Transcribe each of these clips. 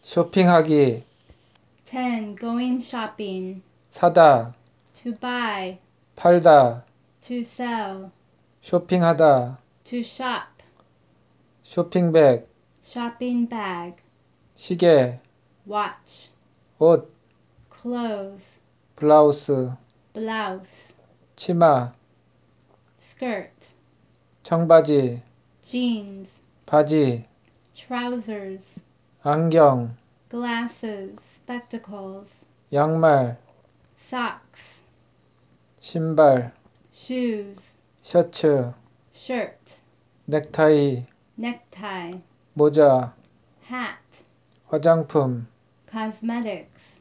쇼핑하기, 10. Going shopping. 사다, To buy. 팔다, To sell. 쇼핑하다, To shop. 쇼핑백, Shopping bag. 시계, Watch. 옷, Clothes. 블라우스, Blouse. 치마, Skirt. 청바지, Jeans. 바지, Trousers. 안경, Glasses. Spectacles. 양말, Socks. 신발, Shoes. 셔츠, Shirt. 넥타이, Necktie. 모자, Hat. 화장품, Cosmetics.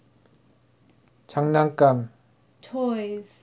장난감, Toys.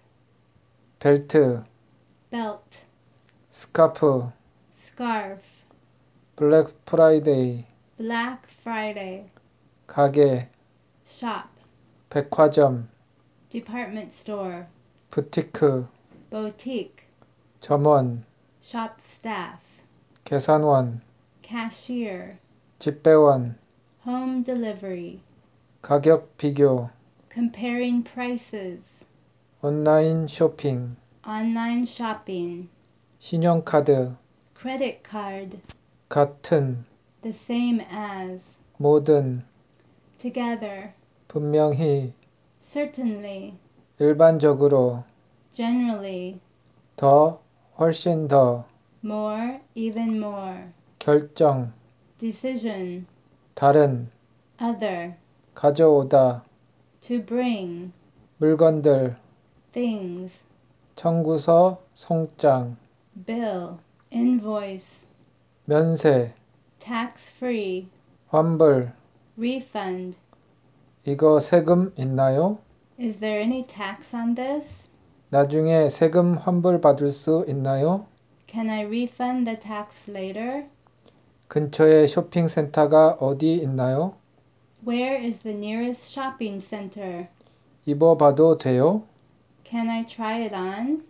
벨트, Belt. 스카프, Scarf. 블랙 프라이데이, Black Friday. 가게, Shop. 백화점, Department store. 부티크, Boutique. 점원, Shop staff. 계산원, Cashier. 집배원, Home delivery. 가격 비교, Comparing prices. 온라인 쇼핑, Online shopping. 신용카드, Credit card. 같은, The same as. 모든, Together. 분명히, Certainly. 일반적으로, Generally. 더, 훨씬 더, More. Even more. 결정, Decision. 다른, Other. 가져오다, To bring. 물건들, Things. 청구서, 송장, Bill. Invoice. 면세, Tax-free. 환불, Refund. 이거 세금 있나요? Is there any tax on this? 나중에 세금 환불 받을 수 있나요? Can I refund the tax later? 근처에 쇼핑센터가 어디 있나요? Where is the nearest shopping center? 입어봐도 돼요? Can I try it on?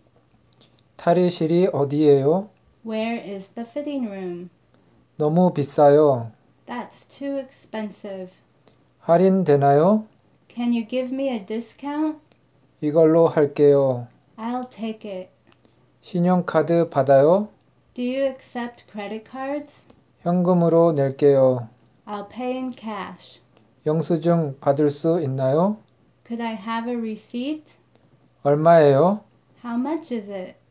탈의실이 어디예요? Where is the fitting room? 너무 비싸요. That's too expensive. 할인되나요? Can you give me a discount? 이걸로 할게요. I'll take it. 신용카드 받아요? Do you accept credit cards? 현금으로 낼게요. I'll pay in cash. 영수증 받을 수 있나요? Could I have a receipt? 얼마예요? How much is it?